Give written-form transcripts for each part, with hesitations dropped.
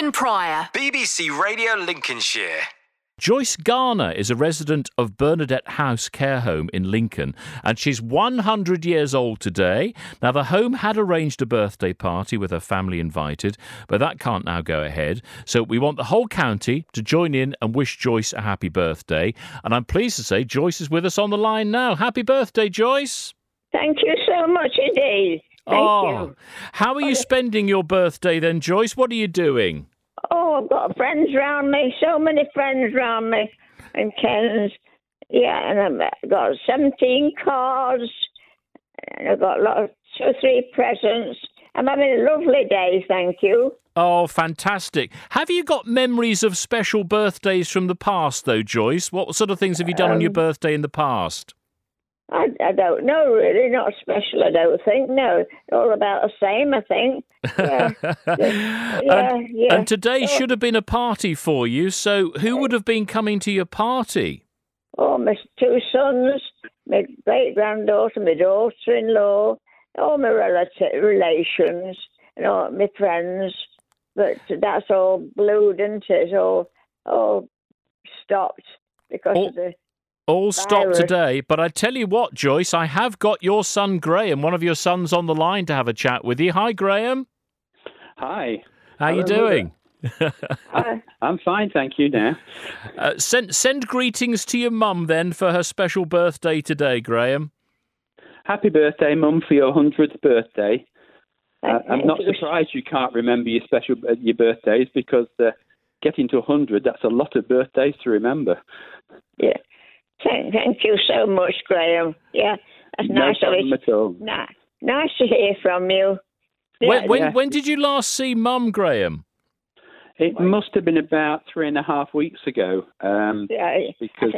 Stephen Pryor. BBC Radio Lincolnshire. Joyce Garner is a resident of Bernadette House Care Home in Lincoln, and she's 100 years old today. Now, the home had arranged a birthday party with her family invited, but that can't now go ahead. So we want the whole county to join in and wish Joyce a happy birthday. And I'm pleased to say Joyce is with us on the line now. Happy birthday, Joyce. Thank you so much indeed. Thank you. How are you spending your birthday then, Joyce? What are you doing? Oh, I've got friends round me, so many friends round me, and Ken's. Yeah, and I've got 17 cards, and I've got 2 or 3 presents. I'm having a lovely day, thank you. Oh, fantastic. Have you got memories of special birthdays from the past, though, Joyce? What sort of things have you done on your birthday in the past? I don't know, really. Not special, I don't think. No, all about the same, I think. Yeah. And today should have been a party for you, so who would have been coming to your party? Oh, my 2 sons, my great-granddaughter, my daughter-in-law, all my relations, and all my friends. But that's all blued, isn't it? All stopped because of the... All stopped today, but I tell you what, Joyce, I have got your son Graham, one of your sons, on the line to have a chat with you. Hi, Graham. Hi. How you doing? I'm fine, thank you now. Send greetings to your mum then for her special birthday today, Graham. Happy birthday, Mum, for your 100th birthday. I'm not surprised you can't remember your birthdays because getting to 100, that's a lot of birthdays to remember. Yeah. Thank you so much, Graham. Yeah, that's nice. No problem at all. Nice to hear from you. When did you last see Mum, Graham? It must have been about 3.5 weeks ago. Because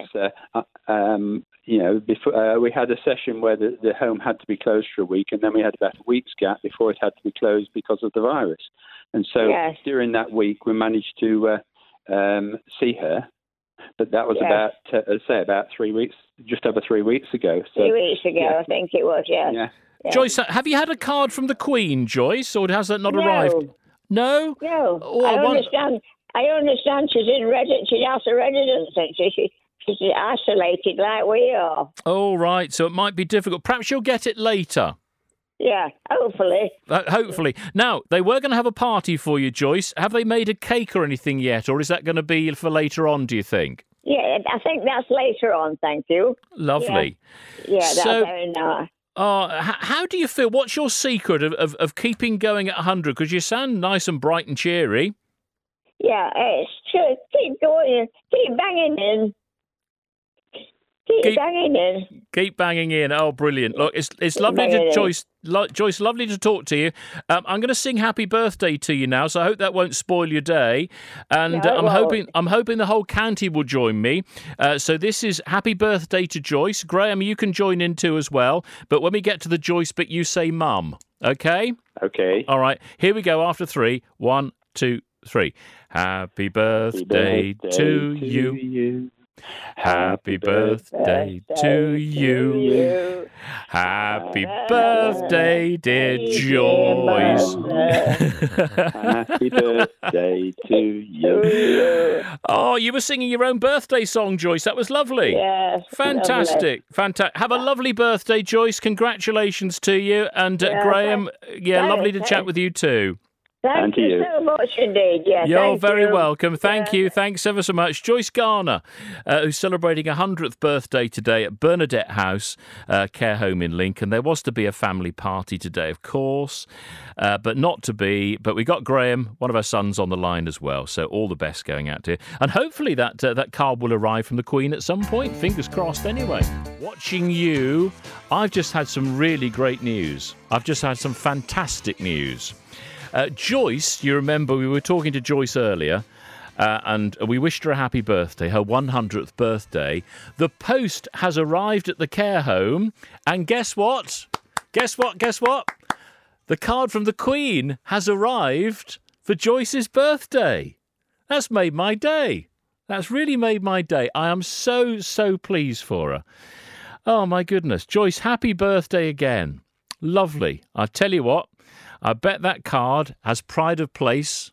before we had a session where the home had to be closed for a week, and then we had about a week's gap before it had to be closed because of the virus. And so during that week, we managed to see her. But that was about 3 weeks, just over 3 weeks ago. So, 3 weeks ago, I think it was, yeah. Joyce, have you had a card from the Queen, Joyce, or has that not arrived? No? No. I understand she's she's house of residence, and she's isolated like we are. Oh, right, so it might be difficult. Perhaps you'll get it later. Yeah, hopefully. Hopefully. Now, they were going to have a party for you, Joyce. Have they made a cake or anything yet, or is that going to be for later on, do you think? Yeah, I think that's later on, thank you. Lovely. Yeah, that's very nice. How do you feel? What's your secret of keeping going at 100? Because you sound nice and bright and cheery. Yeah, it's true. Keep going, keep banging in. Keep banging in. Keep banging in. Oh, brilliant. Look, it's lovely to Joyce, lovely to talk to you. I'm going to sing happy birthday to you now, so I hope that won't spoil your day. And I'm hoping the whole county will join me. So this is happy birthday to Joyce. Graham, you can join in too as well. But when we get to the Joyce bit, you say mum. Okay? Okay. All right. Here we go after 3. 1, 2, 3. Happy birthday to you. Happy birthday to you. Happy birthday, dear Joyce. Happy birthday to you. Oh, you were singing your own birthday song, Joyce. That was lovely. Yes. Fantastic. Fantastic. Have a lovely birthday, Joyce. Congratulations to you. And Graham, lovely to chat with you too. Thank you so much indeed. Yeah, you're very welcome. Thank you. Thanks ever so much. Joyce Garner, who's celebrating 100th birthday today at Bernadette House Care Home in Lincoln. There was to be a family party today, of course, but not to be. But we got Graham, one of our sons, on the line as well. So all the best going out to you. And hopefully that card will arrive from the Queen at some point. Fingers crossed anyway. Watching you, I've just had some really great news. I've just had some fantastic news. Joyce, you remember we were talking to Joyce earlier, and we wished her a happy birthday, her 100th birthday. The post has arrived at the care home, and guess what? Guess what? The card from the Queen has arrived for Joyce's birthday. That's made my day. That's really made my day. I am so, so pleased for her. Oh, my goodness. Joyce, happy birthday again. Lovely. I tell you what. I bet that card has pride of place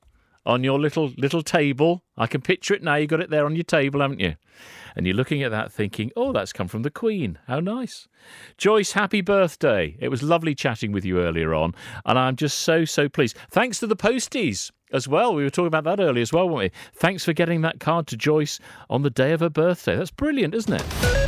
on your little table. I can picture it now. You got it there on your table, haven't you? And you're looking at that thinking, oh, that's come from the Queen. How nice. Joyce, happy birthday. It was lovely chatting with you earlier on, and I'm just so pleased. Thanks to the posties as well. We were talking about that earlier as well, weren't we? Thanks for getting that card to Joyce on the day of her birthday. That's brilliant, isn't it?